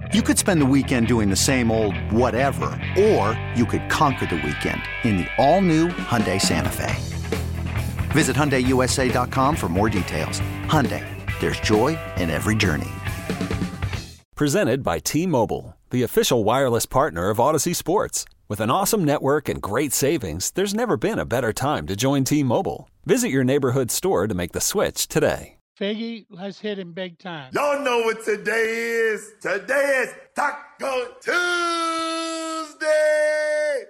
You could spend the weekend doing the same old whatever, or you could conquer the weekend in the all-new Hyundai Santa Fe. Visit HyundaiUSA.com for more details. Hyundai, there's joy in every journey. Presented by T-Mobile, the official wireless partner of Odyssey Sports. With an awesome network and great savings, there's never been a better time to join T-Mobile. Visit your neighborhood store to make the switch today. Figgy, let's hit him big time. Y'all know what today is. Today is Taco Tuesday.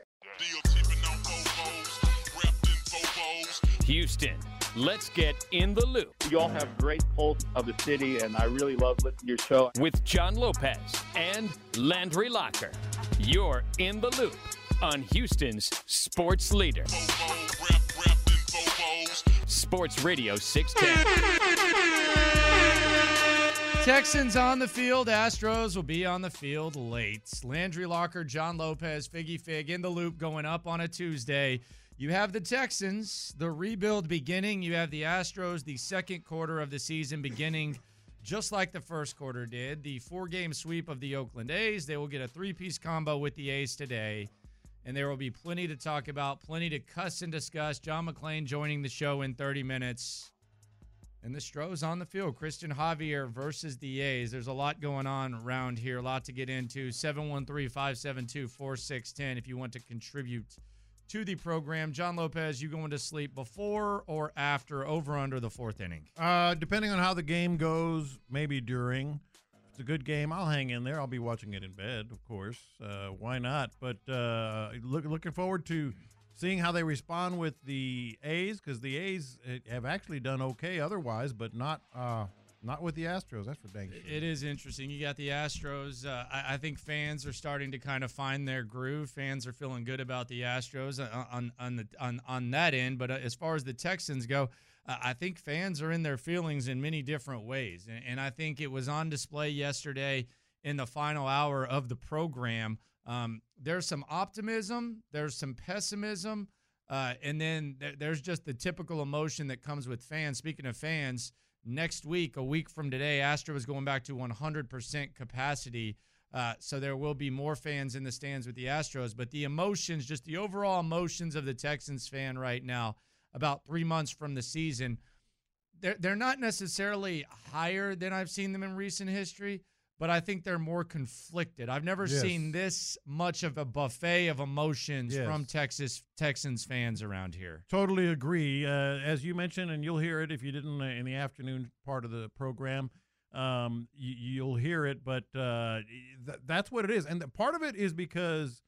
Houston, let's get in the loop. You all have great pulse of the city, and I really love listening to your show. With John Lopez and Landry Locker. You're in the loop on Houston's sports leader. Sports Radio 610. Texans on the field. Astros will be on the field late. Landry Locker, John Lopez, Figgy Fig in the loop going up on a Tuesday. You have the Texans, the rebuild beginning. You have the Astros, the second quarter of the season beginning just like the first quarter did. The 4-game sweep of the Oakland A's. They will get a 3-piece combo with the A's today. And there will be plenty to talk about, plenty to cuss and discuss. John McClain joining the show in 30 minutes. And the Stros on the field. Christian Javier versus the A's. There's a lot going on around here, a lot to get into. 713-572-4610 if you want to contribute to the program. John Lopez, you going to sleep before or after, over under the fourth inning? Depending on how the game goes, maybe during. If it's a good game, I'll hang in there. I'll be watching it in bed, of course. Why not? But looking forward to seeing how they respond with the A's, because the A's have actually done okay otherwise, but not with the Astros. That's for dang sure. It is interesting. You got the Astros. I think fans are starting to kind of find their groove. Fans are feeling good about the Astros on that end. But as far as the Texans go, I think fans are in their feelings in many different ways. And I think it was on display yesterday in the final hour of the program. There's some optimism. There's some pessimism. And then there's just the typical emotion that comes with fans. Speaking of fans, next week, a week from today, Astro is going back to 100% capacity. So there will be more fans in the stands with the Astros. But the emotions, just the overall emotions of the Texans fan right now, about 3 months from the season, they're not necessarily higher than I've seen them in recent history, but I think they're more conflicted. I've never seen this much of a buffet of emotions from Texans fans around here. Totally agree. As you mentioned, and you'll hear it if you didn't in the afternoon part of the program, you'll hear it, but that's what it is. And part of it is because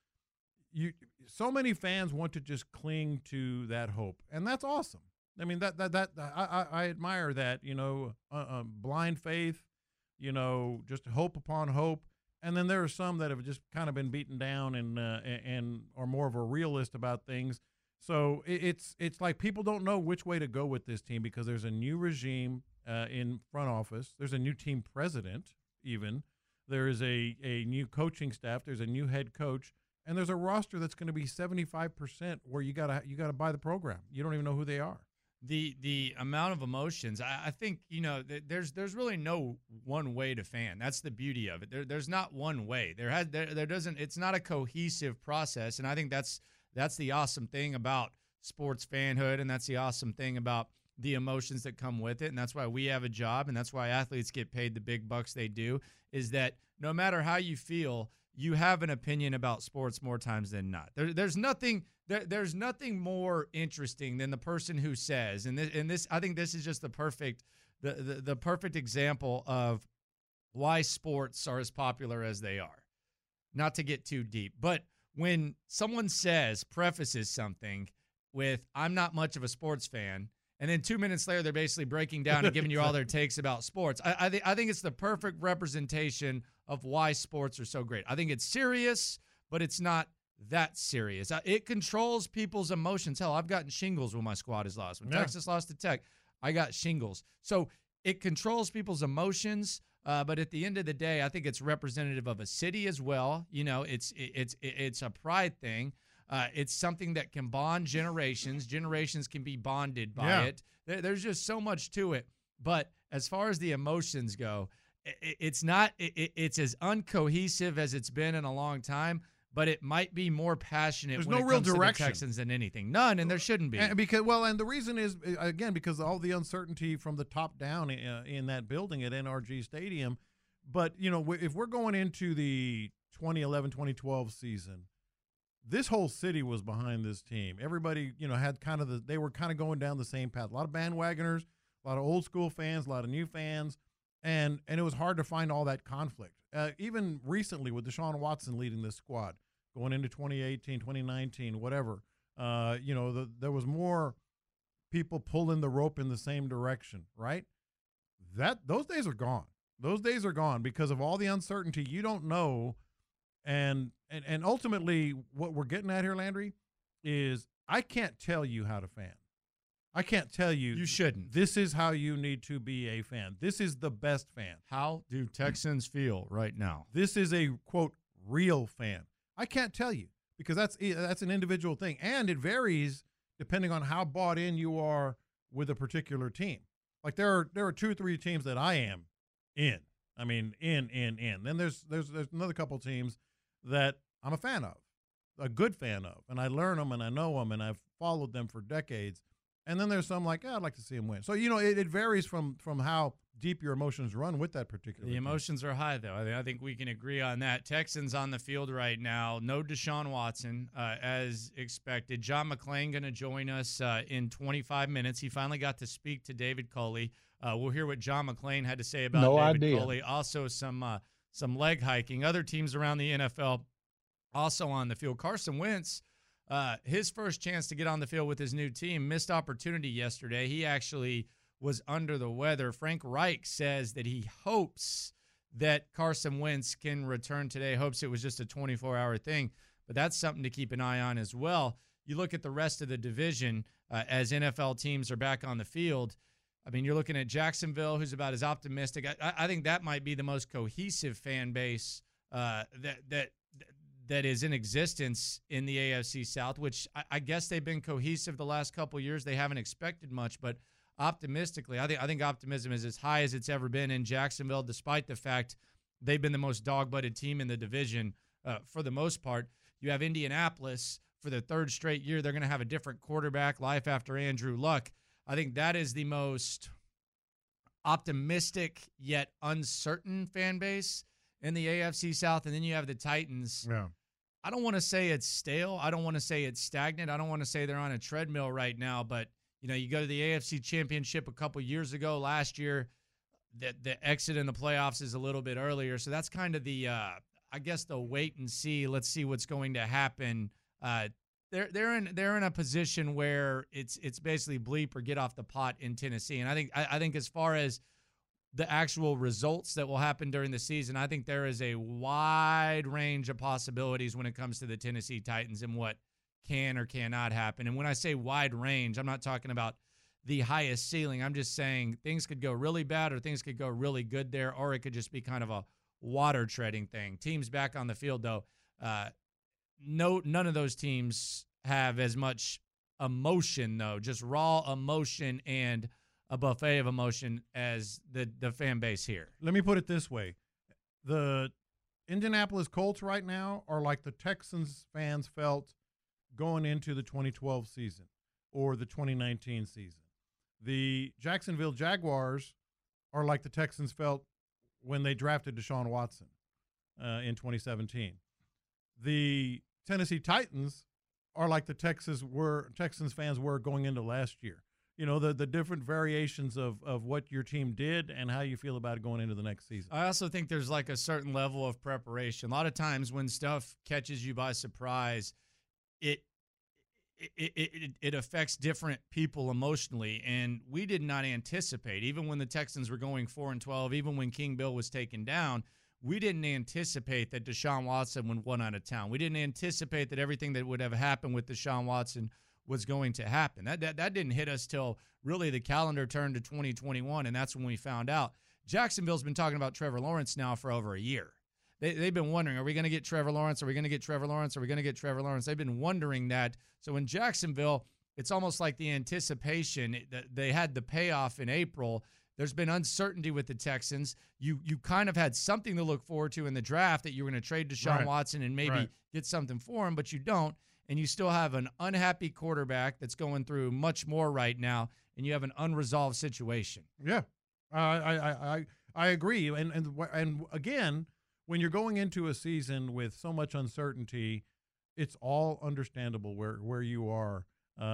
so many fans want to just cling to that hope, and that's awesome. I mean, I admire that, blind faith, just hope upon hope. And then there are some that have just kind of been beaten down and are more of a realist about things. So it's like people don't know which way to go with this team because there's a new regime in front office. There's a new team president even. There is a new coaching staff. There's a new head coach. And there's a roster that's going to be 75% where you gotta buy the program. You don't even know who they are. The amount of emotions, I think, there's really no one way to fan. That's the beauty of it. There's not one way. It's not a cohesive process, and I think that's the awesome thing about sports fanhood, and that's the awesome thing about the emotions that come with it, and that's why we have a job, and that's why athletes get paid the big bucks they do, is that no matter how you feel, you have an opinion about sports more times than not. There's nothing more interesting than the person who says, and this I think this is just the perfect example of why sports are as popular as they are. Not to get too deep, but when someone prefaces something with "I'm not much of a sports fan," and then 2 minutes later they're basically breaking down and giving you all their takes about sports, I think it's the perfect representation of why sports are so great. I think it's serious, but it's not that serious. It controls people's emotions. Hell, I've gotten shingles when my squad has lost. When Texas lost to Tech, I got shingles. So it controls people's emotions, but at the end of the day, I think it's representative of a city as well. It's a pride thing. It's something that can bond generations. Generations can be bonded by it. There's just so much to it. But as far as the emotions go, it's not. It's as uncohesive as it's been in a long time. But it might be more passionate. There's when no it real comes direction to the Texans than anything. None, and there shouldn't be. And the reason is, again, because of all the uncertainty from the top down in that building at NRG Stadium. But, if we're going into the 2011-2012 season, this whole city was behind this team. Everybody, had they were kind of going down the same path. A lot of bandwagoners, a lot of old school fans, a lot of new fans, and it was hard to find all that conflict. Even recently with Deshaun Watson leading this squad, going into 2018, 2019, whatever, there was more people pulling the rope in the same direction, right? Those days are gone. Those days are gone because of all the uncertainty. You don't know. And ultimately what we're getting at here, Landry, is I can't tell you how to fan. I can't tell you. You shouldn't. This is how you need to be a fan. This is the best fan. How do Texans feel right now? This is a, quote, real fan. I can't tell you because that's an individual thing. And it varies depending on how bought in you are with a particular team. Like there are 2 or 3 teams that I am in. I mean, in. Then there's another couple teams that I'm a fan of, a good fan of. And I learn them and I know them and I've followed them for decades. And then there's some like, I'd like to see him win. So, it varies from how deep your emotions run with that particular The team. emotions are high, though. I think we can agree on that. Texans on the field right now. No Deshaun Watson, as expected. John McClain going to join us in 25 minutes. He finally got to speak to David Culley. We'll hear what John McClain had to say about David Culley. Also, some leg hiking. Other teams around the NFL also on the field. Carson Wentz. His first chance to get on the field with his new team, missed opportunity yesterday. He actually was under the weather. Frank Reich says that he hopes that Carson Wentz can return today, hopes it was just a 24-hour thing, but that's something to keep an eye on as well. You look at the rest of the division as NFL teams are back on the field. I mean, you're looking at Jacksonville, who's about as optimistic. I think that might be the most cohesive fan base that is in existence in the AFC South, which I guess they've been cohesive the last couple of years. They haven't expected much, but optimistically, I think optimism is as high as it's ever been in Jacksonville, despite the fact they've been the most dog-butted team in the division for the most part. You have Indianapolis for the 3rd straight year. They're going to have a different quarterback, life after Andrew Luck. I think that is the most optimistic yet uncertain fan base in the AFC South. And then you have the Titans. Yeah. I don't want to say it's stale. I don't want to say it's stagnant. I don't want to say they're on a treadmill right now. But, you go to the AFC Championship a couple years ago. Last year, the exit in the playoffs is a little bit earlier. So that's kind of the, I guess, the wait and see. Let's see what's going to happen. They're in a position where it's basically bleep or get off the pot in Tennessee. And I think as far as the actual results that will happen during the season, I think there is a wide range of possibilities when it comes to the Tennessee Titans and what can or cannot happen. And when I say wide range, I'm not talking about the highest ceiling. I'm just saying things could go really bad or things could go really good there, or it could just be kind of a water treading thing. Teams back on the field, though, none of those teams have as much emotion, though, just raw emotion and a buffet of emotion as the fan base here. Let me put it this way. The Indianapolis Colts right now are like the Texans fans felt going into the 2012 season or the 2019 season. The Jacksonville Jaguars are like the Texans felt when they drafted Deshaun Watson in 2017. The Tennessee Titans are like the Texans fans were going into last year. The different variations of what your team did and how you feel about it going into the next season. I also think there's like a certain level of preparation. A lot of times when stuff catches you by surprise, it affects different people emotionally. And we did not anticipate, even when the Texans were going 4-12, even when King Bill was taken down, we didn't anticipate that Deshaun Watson would run out of town. We didn't anticipate that everything that would have happened with Deshaun Watson was going to happen. That didn't hit us till really the calendar turned to 2021, and that's when we found out. Jacksonville's been talking about Trevor Lawrence now for over a year. They've been wondering, are we going to get Trevor Lawrence? Are we going to get Trevor Lawrence? Are we going to get Trevor Lawrence? They've been wondering that. So in Jacksonville, it's almost like the anticipation that they had the payoff in April. There's been uncertainty with the Texans. You kind of had something to look forward to in the draft that you were going to trade Deshaun Watson and maybe get something for him, but you don't. And you still have an unhappy quarterback that's going through much more right now, and you have an unresolved situation. Yeah, I agree. And again, when you're going into a season with so much uncertainty, it's all understandable where you are.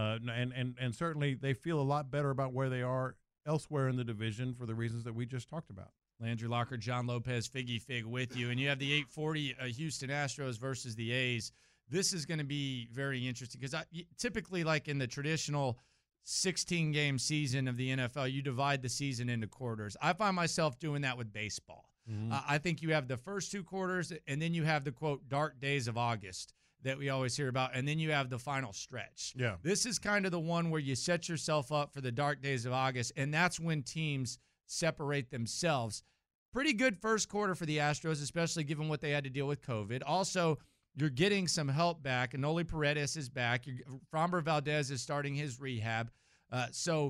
And certainly they feel a lot better about where they are elsewhere in the division for the reasons that we just talked about. Landry Locker, John Lopez, Figgy Fig with you. And you have the 840 Houston Astros versus the A's. This is going to be very interesting because typically, like in the traditional 16-game season of the NFL, you divide the season into quarters. I find myself doing that with baseball. Mm-hmm. I think you have the first 2 quarters, and then you have the, quote, dark days of August that we always hear about, and then you have the final stretch. Yeah. This is kind of the one where you set yourself up for the dark days of August, and that's when teams separate themselves. Pretty good first quarter for the Astros, especially given what they had to deal with COVID. Also, you're getting some help back. Enoli Paredes is back. Framber Valdez is starting his rehab. So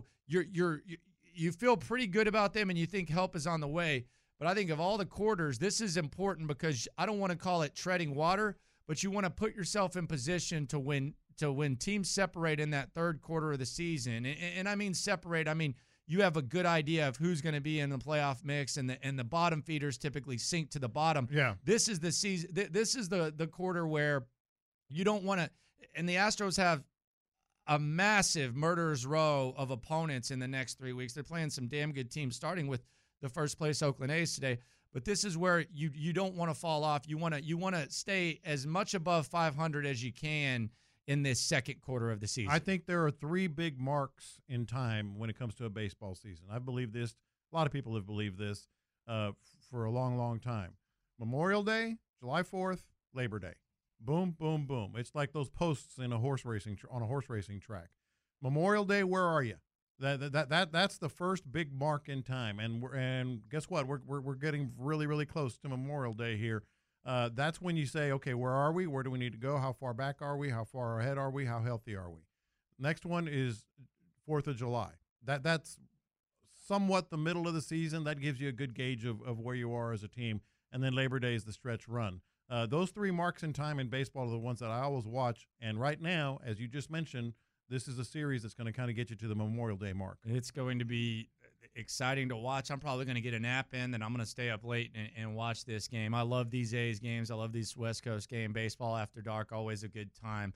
you feel pretty good about them, and you think help is on the way. But I think of all the quarters, this is important because I don't want to call it treading water, but you want to put yourself in position to when teams separate in that third quarter of the season. And I mean separate, I mean you have a good idea of who's going to be in the playoff mix, and the bottom feeders typically sink to the bottom. Yeah. This is the season. This is the quarter where you don't want to – and the Astros have a massive murderer's row of opponents in the next 3 weeks. They're playing some damn good teams, starting with the first-place Oakland A's today. But this is where you don't want to fall off. You want to stay as much above 500 as you can in this second quarter of the season. I think there are 3 big marks in time when it comes to a baseball season. I believe this. A lot of people have believed this for a long, long time. Memorial Day, July 4th, Labor Day. Boom, boom, boom. It's like those posts in a horse racing track. Memorial Day, where are you? That's the first big mark in time, and guess what? We're getting really, really close to Memorial Day here. That's when you say, okay, where are we? Where do we need to go? How far back are we? How far ahead are we? How healthy are we? Next one is 4th of July. That's somewhat the middle of the season. That gives you a good gauge of where you are as a team. And then Labor Day is the stretch run. Those 3 marks in time in baseball are the ones that I always watch. And right now, as you just mentioned, this is a series that's going to kind of get you to the Memorial Day mark. It's going to be exciting to watch. I'm probably going to get a nap in, then I'm going to stay up late and watch this game. I love these A's games. I love these West Coast game. Baseball after dark, always a good time.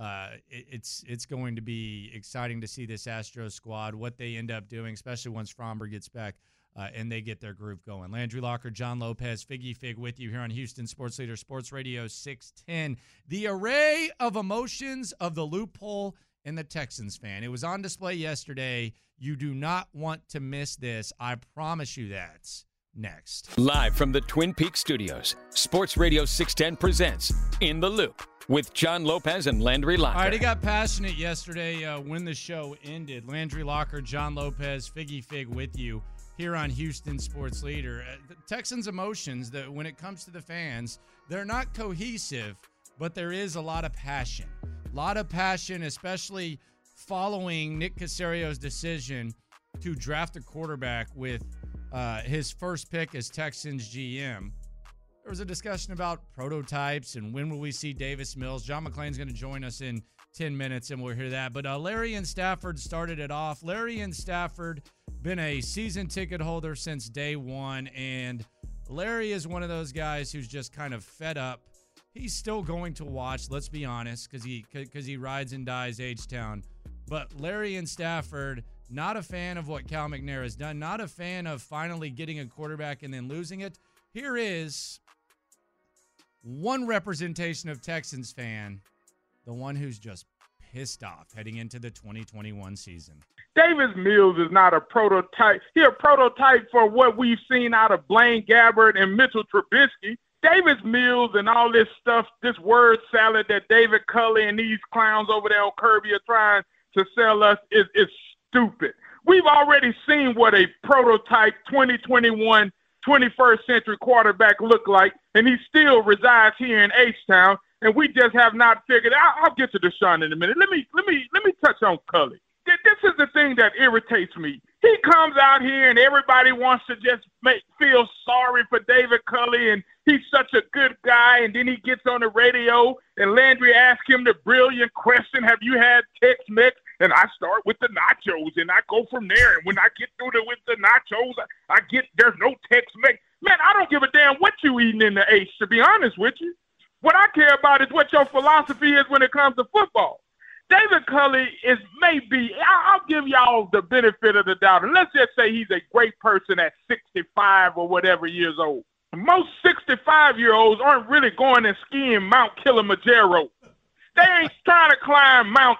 It's going to be exciting to see this Astros squad, what they end up doing, especially once Framber gets back and they get their groove going. Landry Locker, John Lopez, Figgy Fig with you here on Houston Sports Leader, Sports Radio 610. The array of emotions of the loophole and the Texans fan. It was on display yesterday. You do not want to miss this. I promise you that. Next. Live from the Twin Peaks studios, Sports Radio 610 presents In the Loop with John Lopez and Landry Locker. All right, it got passionate yesterday when the show ended. Landry Locker, John Lopez, Figgy Fig with you here on Houston Sports Leader. The Texans' emotions, when it comes to the fans, they're not cohesive, but there is a lot of passion. A lot of passion, especially following Nick Caserio's decision to draft a quarterback with his first pick as Texans GM. There was a discussion about prototypes and when will we see Davis Mills. John McClain's going to join us in 10 minutes, and we'll hear that. But Larry and Stafford started it off. Larry and Stafford been a season ticket holder since day one, and Larry is one of those guys who's just kind of fed up. He's still going to watch, let's be honest, because he rides and dies H-Town. But Larry and Stafford, not a fan of what Cal McNair has done, not a fan of finally getting a quarterback and then losing it. Here is one representation of Texans fan, the one who's just pissed off heading into the 2021 season. Davis Mills is not a prototype. He's a prototype for what we've seen out of Blaine Gabbert and Mitchell Trubisky. Davis Mills and all this stuff, this word salad that David Culley and these clowns over there on Kirby are trying to sell us is stupid. We've already seen what a prototype 2021 21st century quarterback look like, and he still resides here in H-Town, and we just have not figured out. I'll get to Deshaun in a minute. Let me touch on Culley. this is the thing that irritates me. He comes out here and everybody wants to just feel sorry for David Culley, and he's such a good guy. And then he gets on the radio and Landry asks him the brilliant question, have you had Tex-Mex? And I start with the nachos and I go from there. And when I get through with the nachos, there's no Tex-Mex. Man, I don't give a damn what you eating in the H, to be honest with you. What I care about is what your philosophy is when it comes to football. David Culley I'll give y'all the benefit of the doubt. And let's just say he's a great person at 65 or whatever years old. Most 65-year-olds aren't really going and skiing Mount Kilimanjaro. They ain't trying to climb Mount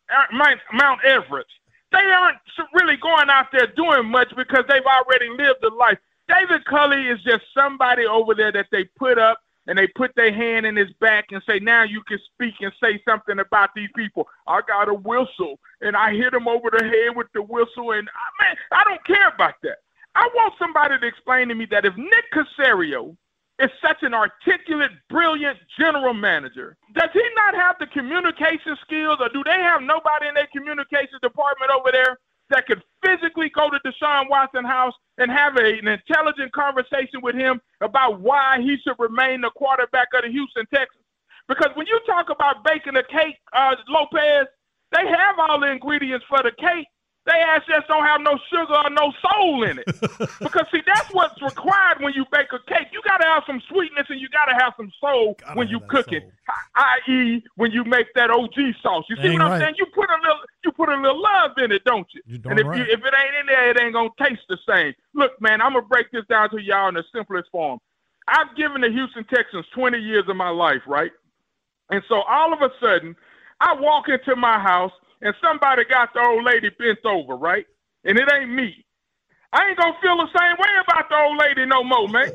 Everest. They aren't really going out there doing much because they've already lived a life. David Culley is just somebody over there that they put up, and they put their hand in his back and say, now you can speak and say something about these people. I got a whistle, and I hit him over the head with the whistle, and I don't care about that. I want somebody to explain to me that if Nick Caserio is such an articulate, brilliant general manager, does he not have the communication skills, or do they have nobody in their communications department over there that could physically go to Deshaun Watson's house and have an intelligent conversation with him about why he should remain the quarterback of the Houston Texans? Because when you talk about baking a cake, Lopez, they have all the ingredients for the cake. They ass just don't have no sugar or no soul in it. Because, see, that's what's required when you bake a cake. You got to have some sweetness and you got to have some soul when you cook it, i.e. when you make that OG sauce. You see what I'm saying? You put a little love in it, don't you? And if it ain't in there, it ain't going to taste the same. Look, man, I'm going to break this down to y'all in the simplest form. I've given the Houston Texans 20 years of my life, right? And so all of a sudden, I walk into my house, and somebody got the old lady bent over, right? And it ain't me. I ain't going to feel the same way about the old lady no more, man.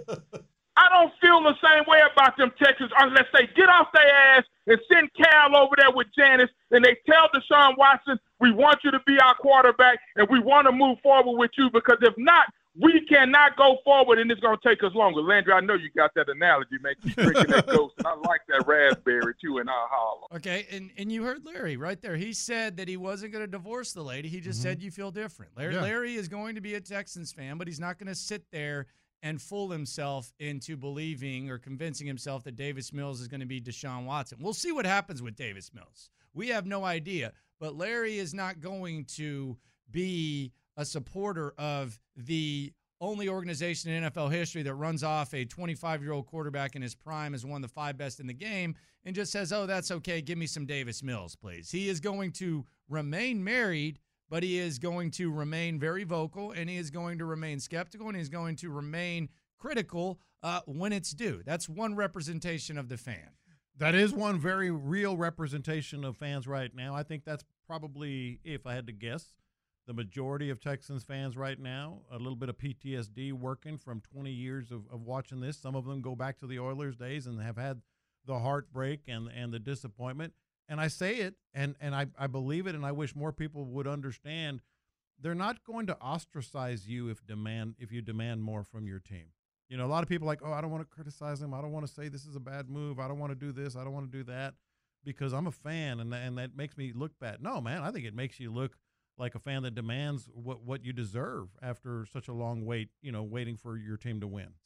I don't feel the same way about them Texans unless they get off their ass and send Cal over there with Janice, and they tell Deshaun Watson, we want you to be our quarterback, and we want to move forward with you, because if not, we cannot go forward, and it's going to take us longer. Landry, I know you got that analogy, man. Keep drinking that ghost, and I like that raspberry, too, in our holler. Okay, and you heard Larry right there. He said that he wasn't going to divorce the lady. He just said you feel different. Larry is going to be a Texans fan, but he's not going to sit there and fool himself into believing or convincing himself that Davis Mills is going to be Deshaun Watson. We'll see what happens with Davis Mills. We have no idea, but Larry is not going to be a supporter of the only organization in NFL history that runs off a 25-year-old quarterback in his prime as one of the 5 best in the game and just says, oh, that's okay, give me some Davis Mills, please. He is going to remain married, but he is going to remain very vocal, and he is going to remain skeptical, and he's going to remain critical when it's due. That's one representation of the fan. That is one very real representation of fans right now. I think that's probably, if I had to guess, the majority of Texans fans right now. A little bit of PTSD working from 20 years of watching this. Some of them go back to the Oilers days and have had the heartbreak and the disappointment. And I say it, and I believe it, and I wish more people would understand. They're not going to ostracize you if you demand more from your team. You know, a lot of people are like, oh, I don't want to criticize them. I don't want to say this is a bad move. I don't want to do this. I don't want to do that because I'm a fan, and that makes me look bad. No, man, I think it makes you look like a fan that demands what you deserve after such a long wait, waiting for your team to win.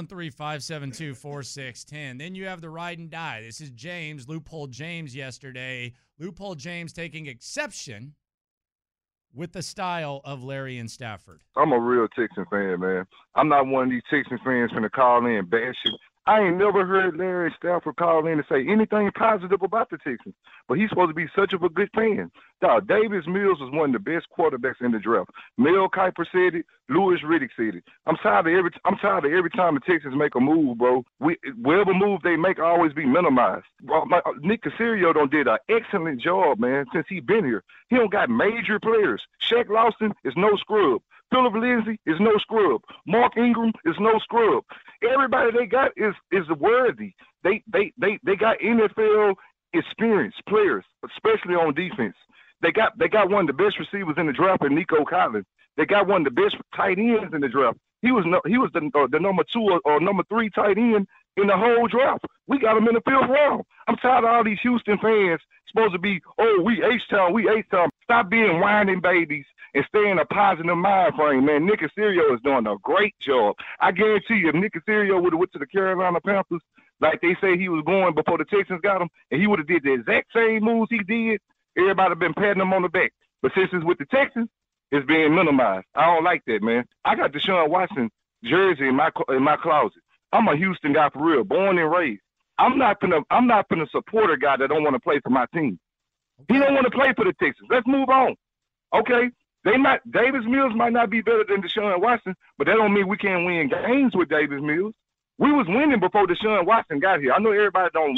713-572-4610. Then you have the ride and die. This is James, Loophole James yesterday. Loophole James taking exception with the style of Larry and Stafford. I'm a real Texan fan, man. I'm not one of these Texan fans finna call in and bash it. I ain't never heard Larry Stafford call in and say anything positive about the Texans, but he's supposed to be such of a good fan. Dog, Davis Mills was one of the best quarterbacks in the draft. Mel Kiper said it. Louis Riddick said it. I'm tired of every time the Texans make a move, bro. Whatever move they make always be minimized. Nick Caserio did an excellent job, man, since he been here. He don't got major players. Shaq Lawson is no scrub. Philip Lindsay is no scrub. Mark Ingram is no scrub. Everybody they got is worthy. They got NFL experienced players, especially on defense. They got one of the best receivers in the draft in Nico Collins. They got one of the best tight ends in the draft. He was the number 2 or number 3 tight end in the whole draft. We got him in the 5th round. I'm tired of all these Houston fans supposed to be, oh, we H-Town, we H-Town. Stop being whining babies and stay in a positive mind frame, man. Nick Caserio is doing a great job. I guarantee you, if Nick Caserio would have went to the Carolina Panthers, like they say he was going before the Texans got him, and he would have did the exact same moves he did, everybody have been patting him on the back. But since it's with the Texans, it's being minimized. I don't like that, man. I got Deshaun Watson jersey in my closet. I'm a Houston guy for real, born and raised. I'm not gonna support a guy that don't want to play for my team. He don't want to play for the Texans. Let's move on. Okay? Davis Mills might not be better than Deshaun Watson, but that don't mean we can't win games with Davis Mills. We was winning before Deshaun Watson got here. I know everybody don't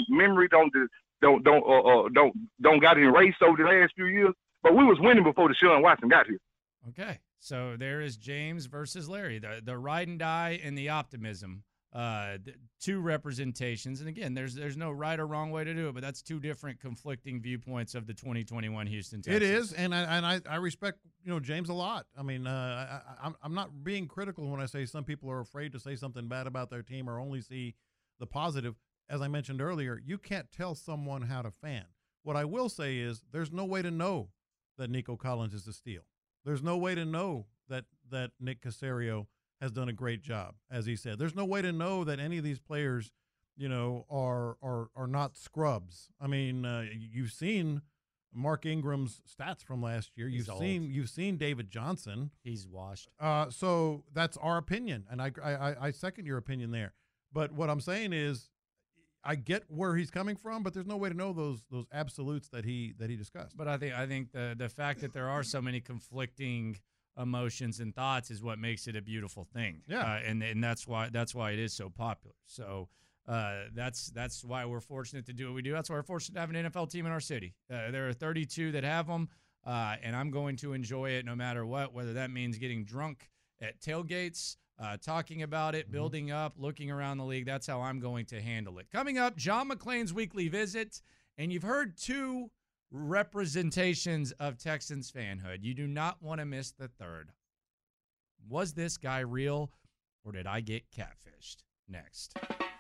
got erased over the last few years, but we was winning before Deshaun Watson got here. Okay, so there is James versus Larry, the ride and die and the optimism. Two representations, and again, there's no right or wrong way to do it, but that's two different conflicting viewpoints of the 2021 Houston Texans. It is, and I respect James a lot. I mean, I'm not being critical when I say some people are afraid to say something bad about their team or only see the positive. As I mentioned earlier, you can't tell someone how to fan. What I will say is there's no way to know that Nico Collins is a steal. There's no way to know that Nick Caserio has done a great job, as he said. There's no way to know that any of these players, are not scrubs. I mean, you've seen Mark Ingram's stats from last year. You've seen David Johnson. He's washed. So that's our opinion, and I second your opinion there. But what I'm saying is, I get where he's coming from, but there's no way to know those absolutes that he discussed. But I think the fact that there are so many conflicting emotions and thoughts is what makes it a beautiful thing. Yeah, and that's why it is so popular. So that's why we're fortunate to do what we do. That's why we're fortunate to have an NFL team in our city. There are 32 that have them, and I'm going to enjoy it no matter what, whether that means getting drunk at tailgates, talking about it, building up, looking around the league. That's how I'm going to handle it. Coming up, John McClain's weekly visit, and you've heard two representations of Texans fanhood. You do not want to miss the third. Was this guy real, or did I get catfished? Next.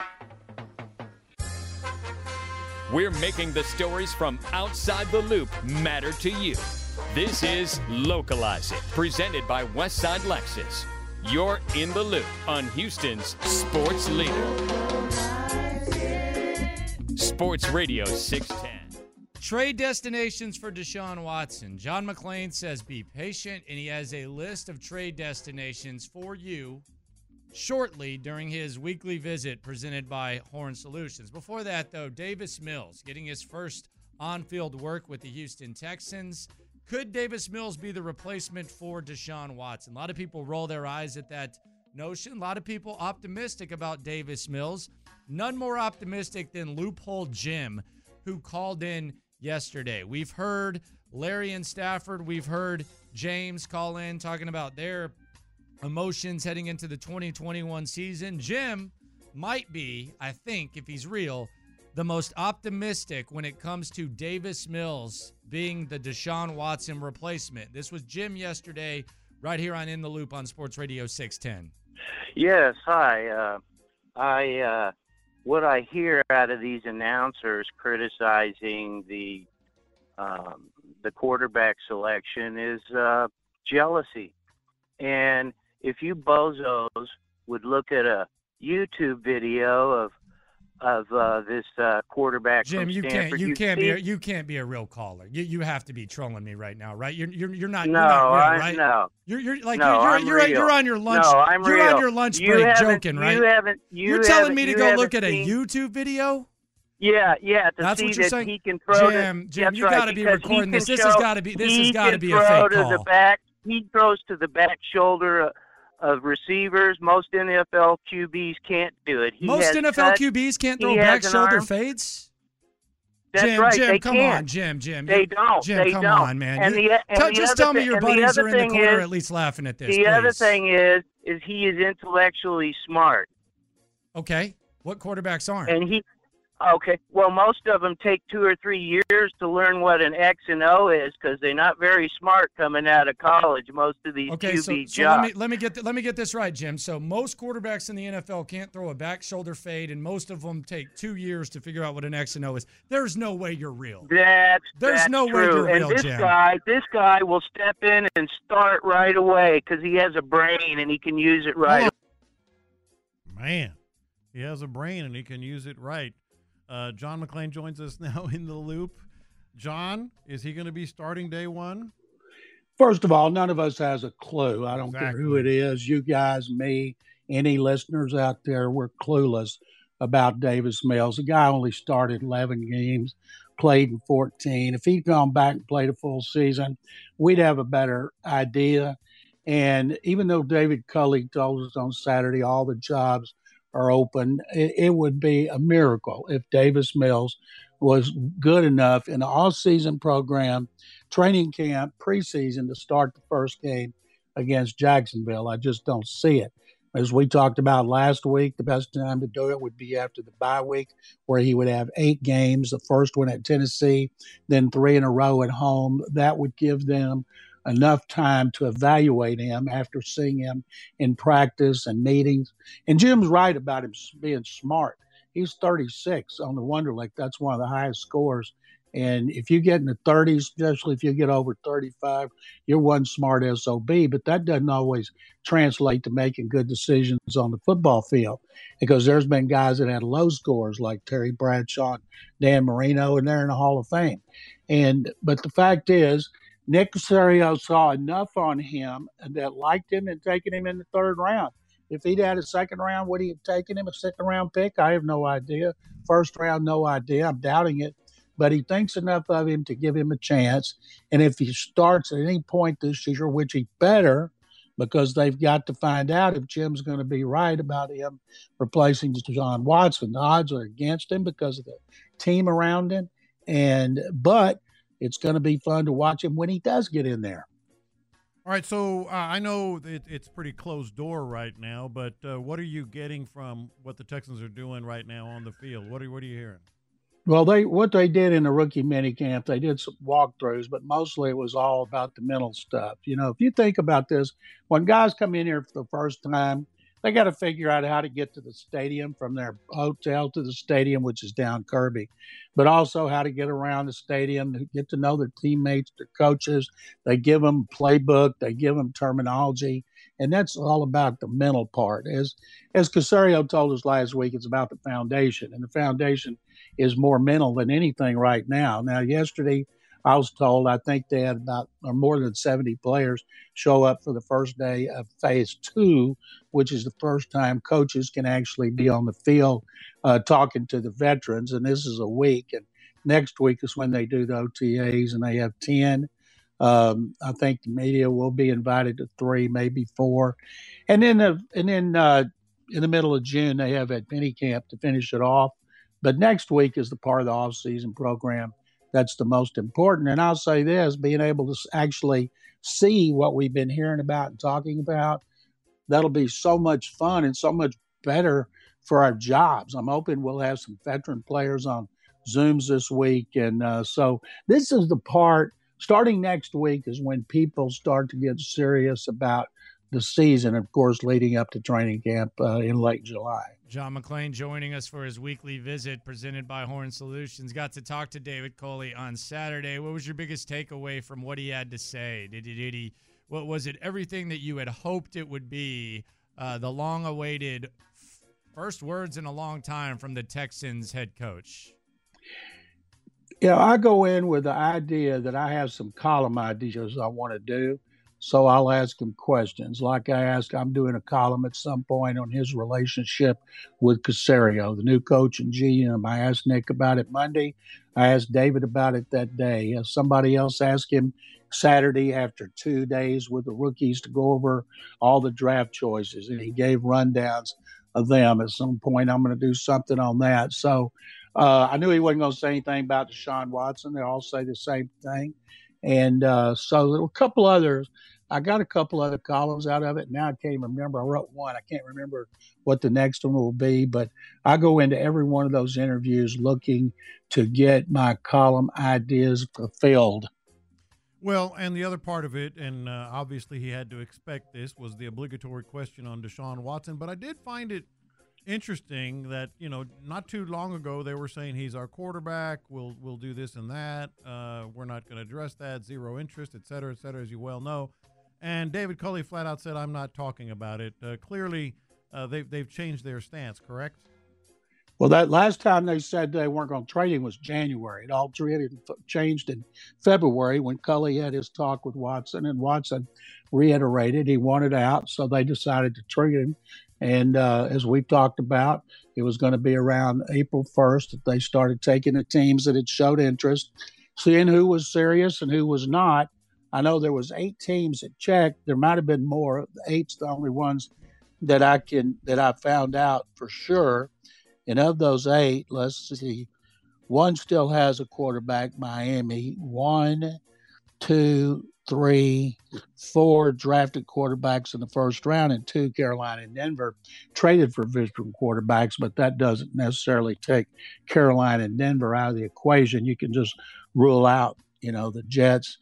We're making the stories from outside the loop matter to you. This is Localize It, presented by Westside Lexus. You're in the loop on Houston's sports leader. Sports Radio 610. Trade destinations for Deshaun Watson. John McClain says be patient, and he has a list of trade destinations for you shortly during his weekly visit presented by Horn Solutions. Before that, though, Davis Mills getting his first on-field work with the Houston Texans. Could Davis Mills be the replacement for Deshaun Watson? A lot of people roll their eyes at that notion. A lot of people optimistic about Davis Mills. None more optimistic than Loophole Jim, who called in yesterday. We've heard Larry and Stafford. We've heard James call in talking about their emotions heading into the 2021 season. Jim might be, I think, if he's real, the most optimistic when it comes to Davis Mills being the Deshaun Watson replacement. This was Jim yesterday, right here on In the Loop on Sports Radio 610. Yes, hi. What I hear out of these announcers criticizing the quarterback selection is jealousy. And if you bozos would look at a YouTube video of this quarterback, Jim, from you Stanford, you can't be a real caller. You have to be trolling me right now, right? You're not. No, you're not real, right? No. You're on your lunch. No, I'm you're real. on your lunch break joking, right? You're telling me to go look at a YouTube video? Yeah. That's what you're saying. He can throw Jim, you got to be recording this. This has got to be a fake call. He throws to the back shoulder of receivers. Most NFL QBs can't do it. Most NFL QBs can't throw back shoulder fades? That's right. Jim, they come can't. on, Jim. They don't. Jim, they come don't. on, man. And just tell me your buddies are in the corner at least laughing at this. The other thing is he is intellectually smart. Okay. What quarterbacks aren't? And Okay. Well, most of them take 2 or 3 years to learn what an X and O is because they're not very smart coming out of college. Most of these QB jobs. Let me get this right, Jim. So most quarterbacks in the NFL can't throw a back shoulder fade, and most of them take 2 years to figure out what an X and O is. There's no way you're real. That's no true. way you're and real, this Jim. This guy will step in and start right away because he has a brain and he can use it right. Man, he has a brain and he can use it right. John McClain joins us now in the loop. John, is he going to be starting day one? First of all, none of us has a clue. I don't care who it is. You guys, me, any listeners out there, we're clueless about Davis Mills. The guy only started 11 games, played in 14. If he'd gone back and played a full season, we'd have a better idea. And even though David Culley told us on Saturday all the jobs are open, it would be a miracle if Davis Mills was good enough in the all-season program, training camp, preseason to start the first game against Jacksonville. I just don't see it. As we talked about last week, the best time to do it would be after the bye week, where he would have 8 games, the first one at Tennessee, then 3 in a row at home. That would give them enough time to evaluate him after seeing him in practice and meetings. And Jim's right about him being smart. He's 36 on the Wonderlic. That's one of the highest scores. And if you get in the 30s, especially if you get over 35, you're one smart SOB. But that doesn't always translate to making good decisions on the football field, because there's been guys that had low scores like Terry Bradshaw, Dan Marino, and they're in the Hall of Fame. But the fact is, Nick Caserio saw enough on him that liked him and taken him in the 3rd round. If he'd had a 2nd round, would he have taken him a 2nd round pick? I have no idea. 1st round, no idea. I'm doubting it. But he thinks enough of him to give him a chance. And if he starts at any point this year, which he better, because they've got to find out if Jim's going to be right about him replacing Deshaun Watson. The odds are against him because of the team around him. But it's going to be fun to watch him when he does get in there. All right, so I know it's pretty closed door right now, but what are you getting from what the Texans are doing right now on the field? What are you hearing? Well, what they did in the rookie minicamp, they did some walkthroughs, but mostly it was all about the mental stuff. You know, if you think about this, when guys come in here for the first time, they got to figure out how to get to the stadium from their hotel to the stadium, which is down Kirby, but also how to get around the stadium, to get to know their teammates, their coaches. They give them playbook, they give them terminology, and that's all about the mental part. As Caserio told us last week, it's about the foundation, and the foundation is more mental than anything right now. Now, yesterday, I was told, I think they had more than 70 players show up for the first day of phase 2, which is the first time coaches can actually be on the field talking to the veterans. And this is a week. And next week is when they do the OTAs, and they have 10. I think the media will be invited to 3, maybe 4. And then in the middle of June, they have at minicamp to finish it off. But next week is the part of the off-season program that's the most important. And I'll say this, being able to actually see what we've been hearing about and talking about, that'll be so much fun and so much better for our jobs. I'm hoping we'll have some veteran players on Zooms this week. And so this is the part, starting next week is when people start to get serious about the season, of course, leading up to training camp in late July. John McClain joining us for his weekly visit presented by Horn Solutions. Got to talk to David Culley on Saturday. What was your biggest takeaway from what he had to say? What was it? Everything that you had hoped it would be, the long-awaited first words in a long time from the Texans head coach? Yeah, I go in with the idea that I have some column ideas I want to do. So I'll ask him questions. Like I'm doing a column at some point on his relationship with Caserio, the new coach and GM. I asked Nick about it Monday. I asked David about it that day. Somebody else asked him Saturday after 2 days with the rookies to go over all the draft choices, and he gave rundowns of them. At some point, I'm going to do something on that. So I knew he wasn't going to say anything about Deshaun Watson. They all say the same thing. And so there were a couple others, I got a couple other columns out of it. Now I can't remember. I wrote one. I can't remember what the next one will be, but I go into every one of those interviews looking to get my column ideas fulfilled. Well, and the other part of it, and obviously he had to expect this, was the obligatory question on Deshaun Watson. But I did find it interesting that, not too long ago they were saying he's our quarterback, we'll do this and that, we're not going to address that, zero interest, et cetera, as you well know. And David Culley flat out said, I'm not talking about it. Clearly, they've changed their stance, correct? Well, that last time they said they weren't going to trade him was January. It all changed in February when Culley had his talk with Watson, and Watson reiterated he wanted out, so they decided to trade him. And as we talked about, it was going to be around April 1st that they started taking the teams that had showed interest, seeing who was serious and who was not. I know there was 8 teams that checked. There might have been more. 8's the only ones that I found out for sure. And of those 8, let's see, 1 still has a quarterback, Miami. 1, 2, 3, 4 drafted quarterbacks in the first round, and 2, Carolina and Denver, traded for veteran quarterbacks, but that doesn't necessarily take Carolina and Denver out of the equation. You can just rule out, the Jets.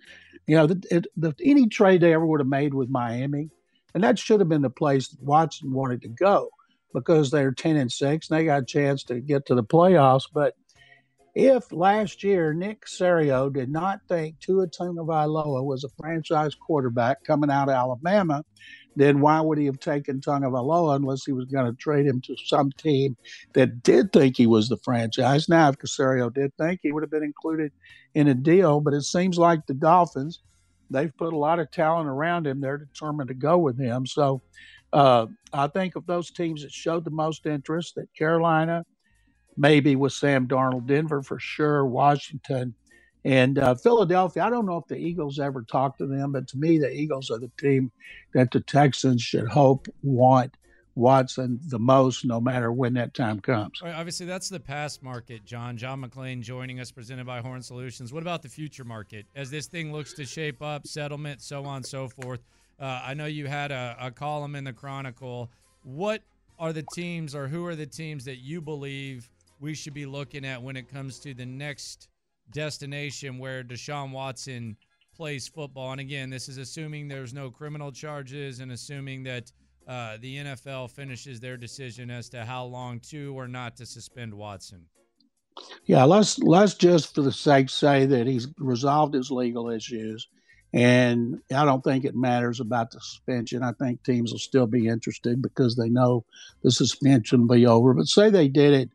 Any trade they ever would have made with Miami, and that should have been the place that Watson wanted to go, because they're 10-6 and they got a chance to get to the playoffs. But if last year Nick Caserio did not think Tua Tagovailoa was a franchise quarterback coming out of Alabama, then why would he have taken Tagovailoa unless he was going to trade him to some team that did think he was the franchise? Now, if Caserio did think, he would have been included in a deal. But it seems like the Dolphins, they've put a lot of talent around him. They're determined to go with him. So I think of those teams that showed the most interest, that Carolina, maybe with Sam Darnold, Denver for sure, Washington, and Philadelphia. I don't know if the Eagles ever talked to them, but to me, the Eagles are the team that the Texans should want Watson the most, no matter when that time comes. Right, obviously, that's the past market, John. John McClain joining us, presented by Horn Solutions. What about the future market? As this thing looks to shape up, settlement, so on and so forth. I know you had a column in the Chronicle. What are the teams, or who are the teams that you believe we should be looking at when it comes to the next destination where Deshaun Watson plays football? And again, this is assuming there's no criminal charges and assuming that the NFL finishes their decision as to how long to or not to suspend Watson. Yeah, let's just for the sake say that he's resolved his legal issues. And I don't think it matters about the suspension. I think teams will still be interested because they know the suspension will be over. But say they did it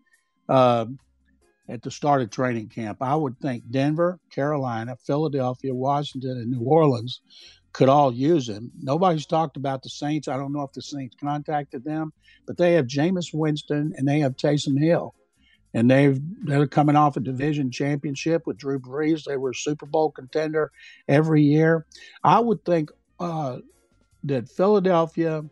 at the start of training camp, I would think Denver, Carolina, Philadelphia, Washington, and New Orleans could all use him. Nobody's talked about the Saints. I don't know if the Saints contacted them, but they have Jameis Winston and they have Taysom Hill. And they're coming off a division championship with Drew Brees. They were a Super Bowl contender every year. I would think that Philadelphia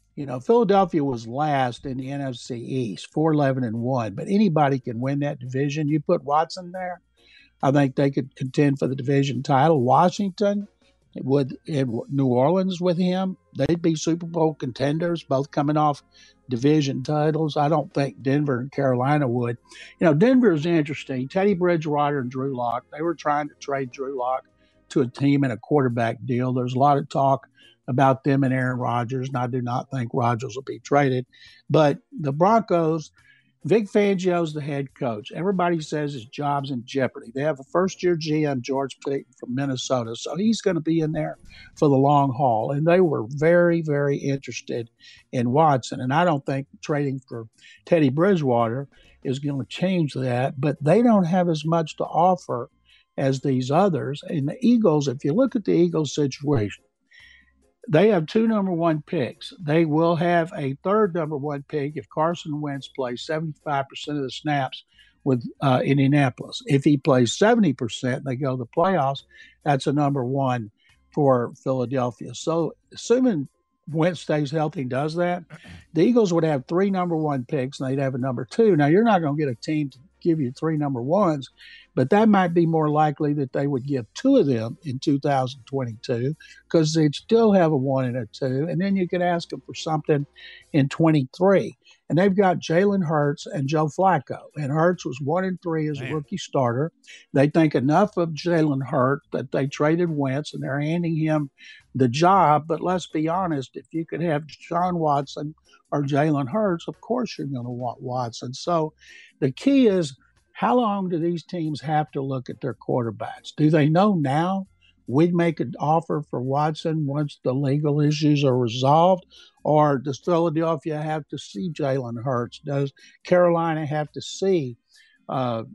was last in the NFC East, 4-11-1. But anybody can win that division. You put Watson there, I think they could contend for the division title. Washington, in New Orleans with him, they'd be Super Bowl contenders, both coming off division titles. I don't think Denver and Carolina would. Denver is interesting. Teddy Bridgewater and Drew Lock, they were trying to trade Drew Lock to a team in a quarterback deal. There's a lot of talk about them and Aaron Rodgers, and I do not think Rodgers will be traded. But the Broncos, Vic Fangio's the head coach. Everybody says his job's in jeopardy. They have a first-year GM, George Payton, from Minnesota, so he's going to be in there for the long haul. And they were very, very interested in Watson. And I don't think trading for Teddy Bridgewater is going to change that, but they don't have as much to offer as these others. And the Eagles, if you look at the Eagles situation, they have 2 number 1 picks. They will have a 3rd number 1 pick if Carson Wentz plays 75% of the snaps with Indianapolis. If he plays 70%, they go to the playoffs. That's a number 1 for Philadelphia. So assuming Wentz stays healthy and does that, the Eagles would have 3 number 1 picks, and they'd have a number 2. Now, you're not going to get a team give you 3 number ones, but that might be more likely that they would give 2 of them in 2022 because they'd still have a 1 and a 2. And then you could ask them for something in 23. And they've got Jalen Hurts and Joe Flacco. And Hurts was 1 and 3 as a rookie starter. They think enough of Jalen Hurts that they traded Wentz, and they're handing him the job. But let's be honest, if you could have Deshaun Watson or Jalen Hurts, of course you're going to want Watson. So the key is, how long do these teams have to look at their quarterbacks? Do they know now we'd make an offer for Watson once the legal issues are resolved? Or does Philadelphia have to see Jalen Hurts? Does Carolina have to see Sam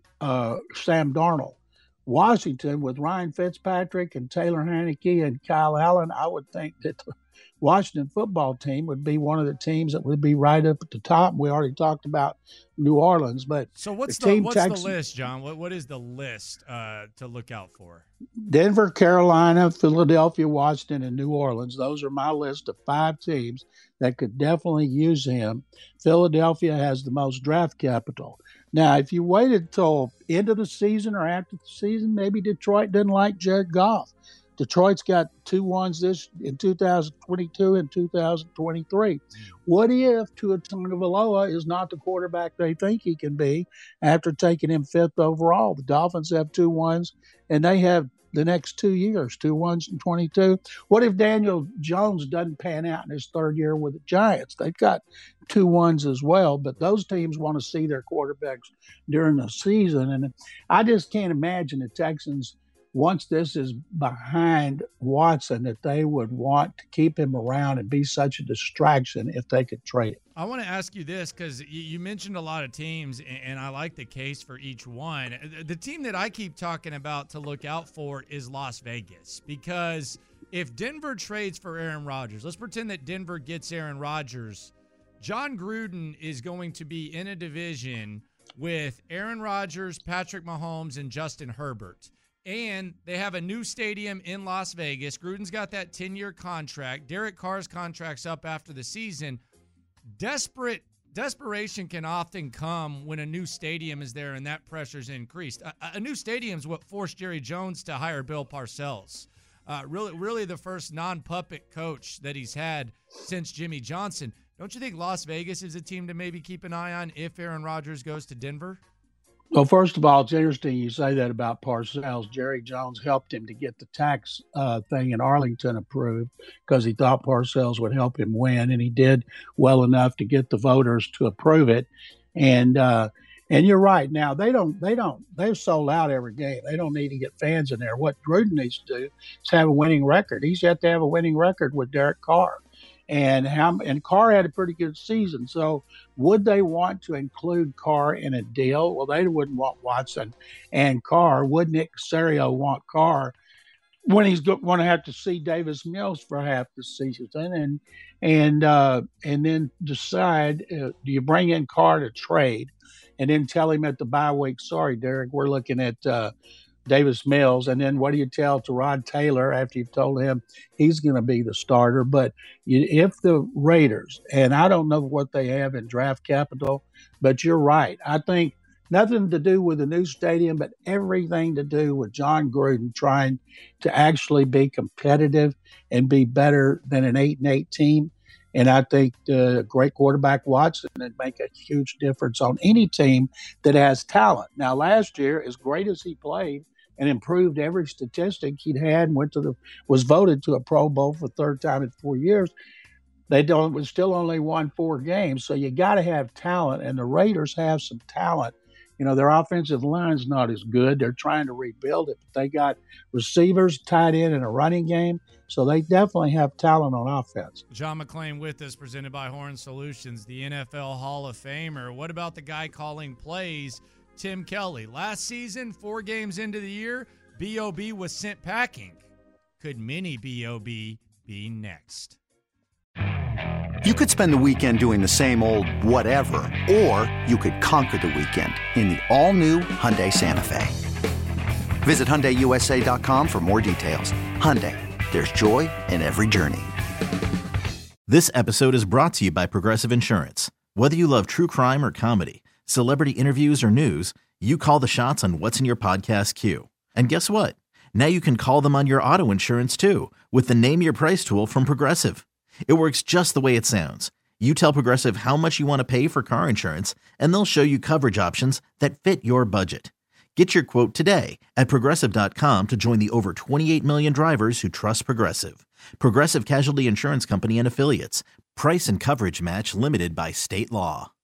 Darnold? Washington, with Ryan Fitzpatrick and Taylor Heinicke and Kyle Allen, I would think that the Washington football team would be one of the teams that would be right up at the top. We already talked about New Orleans, but so what's the list, John? What is the list to look out for? Denver, Carolina, Philadelphia, Washington, and New Orleans. Those are my list of 5 teams that could definitely use him. Philadelphia has the most draft capital. Now, if you waited till end of the season or after the season, maybe Detroit doesn't like Jared Goff. Detroit's got 2 ones this in 2022 and 2023. What if Tua Tagovailoa is not the quarterback they think he can be after taking him 5th overall? The Dolphins have 2 ones, and they have the next 2 years, 2 ones in 22. What if Daniel Jones doesn't pan out in his 3rd year with the Giants? They've got 2 ones as well, but those teams want to see their quarterbacks during the season. And I just can't imagine the Texans, once this is behind Watson, that they would want to keep him around and be such a distraction if they could trade him. I want to ask you this because you mentioned a lot of teams, and I like the case for each one. The team that I keep talking about to look out for is Las Vegas, because if Denver trades for Aaron Rodgers, let's pretend that Denver gets Aaron Rodgers, John Gruden is going to be in a division with Aaron Rodgers, Patrick Mahomes, and Justin Herbert. And they have a new stadium in Las Vegas. Gruden's got that 10-year contract. Derek Carr's contract's up after the season. Desperation can often come when a new stadium is there and that pressure's increased. A new stadium's what forced Jerry Jones to hire Bill Parcells. Really the first non-puppet coach that he's had since Jimmy Johnson. Don't you think Las Vegas is a team to maybe keep an eye on if Aaron Rodgers goes to Denver? Well, first of all, it's interesting you say that about Parcells. Jerry Jones helped him to get the tax thing in Arlington approved because he thought Parcells would help him win, and he did well enough to get the voters to approve it. And you're right. Now they've sold out every game. They don't need to get fans in there. What Gruden needs to do is have a winning record. He's yet to have a winning record with Derek Carr. And Carr had a pretty good season. So would they want to include Carr in a deal? Well, they wouldn't want Watson and Carr. Would Nick Caserio want Carr when he's going to have to see Davis Mills for half the season? And then decide, do you bring in Carr to trade and then tell him at the bye week, sorry, Derek, we're looking at Davis Mills, and then what do you tell Tyrod Taylor after you've told him he's going to be the starter? But if the Raiders, and I don't know what they have in draft capital, but you're right. I think nothing to do with the new stadium, but everything to do with John Gruden trying to actually be competitive and be better than an 8-8 team. And I think the great quarterback Watson would make a huge difference on any team that has talent. Now, last year, as great as he played and improved every statistic he'd had and was voted to a Pro Bowl for the 3rd time in 4 years, they still only won 4 games. So you got to have talent, and the Raiders have some talent. You know, their offensive line's not as good. They're trying to rebuild it, but they got receivers, tight end, and a running game. So they definitely have talent on offense. John McClain with us, presented by Horn Solutions, the NFL Hall of Famer. What about the guy calling plays, Tim Kelly? Last season, 4 games into the year, B.O.B. was sent packing. Could mini B.O.B. be next? You could spend the weekend doing the same old whatever, or you could conquer the weekend in the all-new Hyundai Santa Fe. Visit HyundaiUSA.com for more details. Hyundai, there's joy in every journey. This episode is brought to you by Progressive Insurance. Whether you love true crime or comedy, celebrity interviews or news, You call the shots on what's in your podcast queue. And guess what? Now you can call them on your auto insurance too with the Name Your Price tool from Progressive. It works just the way it sounds. You tell Progressive how much you want to pay for car insurance, and they'll show you coverage options that fit your budget. Get your quote today at Progressive.com to join the over 28 million drivers who trust Progressive. Progressive Casualty Insurance Company and Affiliates. Price and coverage match limited by state law.